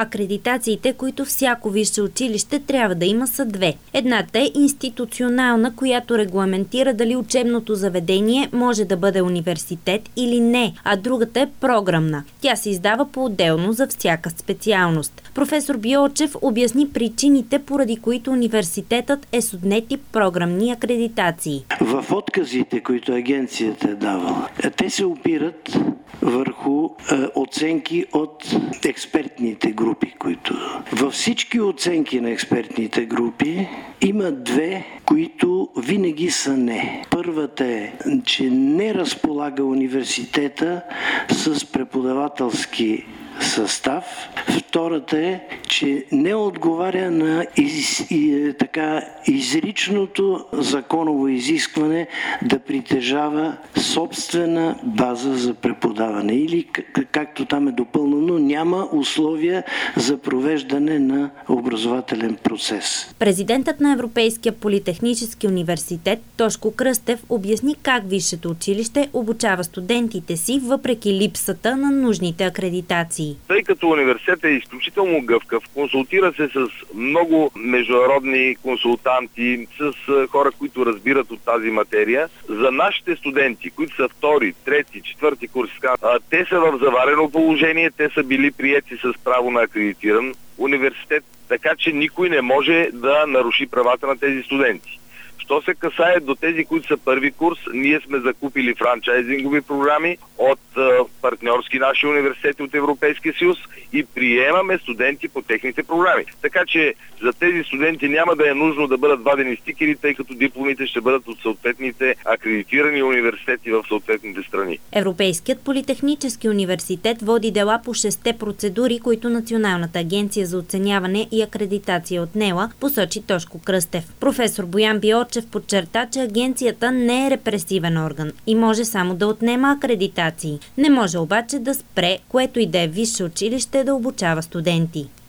Акредитациите, които всяко висше училище трябва да има, са две. Едната е институционална, която регламентира дали учебното заведение може да бъде университет или не, а другата е програмна. Тя се издава по-отделно за всяка специалност. Професор Биочев обясни причините, поради които университетът е с отнети програмни акредитации. В отказите, които агенцията е давала, те се опират върху оценки от експертните групи, които... Във всички оценки на експертните групи има две, които винаги са не. Първата е, че не разполага университета с преподавателски състав. Втората е, че не отговаря на изричното законово изискване да притежава собствена база за преподаване. Или, както там е допълнено, няма условия за провеждане на образователен процес. Президентът на Европейския политехнически университет Тошко Кръстев обясни как висшето училище обучава студентите си, въпреки липсата на нужните акредитации. Тъй като университетът е изключително гъвкав, консултира се с много международни консултанти, с хора, които разбират от тази материя. За нашите студенти, които са втори, трети, четвърти курс, те са в заварено положение, те са били приети с право на акредитиран университет, така че никой не може да наруши правата на тези студенти. Що се касае до тези, които са първи курс, ние сме закупили франчайзингови програми от партньорски наши университети от Европейския съюз и приемаме студенти по техните програми. Така че за тези студенти няма да е нужно да бъдат вадени стикери, тъй като дипломите ще бъдат от съответните акредитирани университети в съответните страни. Европейският политехнически университет води дела по 6 процедури, които Националната агенция за оценяване и акредитация отнела, посочи Тошко Кръстев. Професор Боян Биочев подчерта, че агенцията не е репресивен орган и може само да отнема акредитации. Не може обаче да спре, което и да е висше училище, да обучава студенти.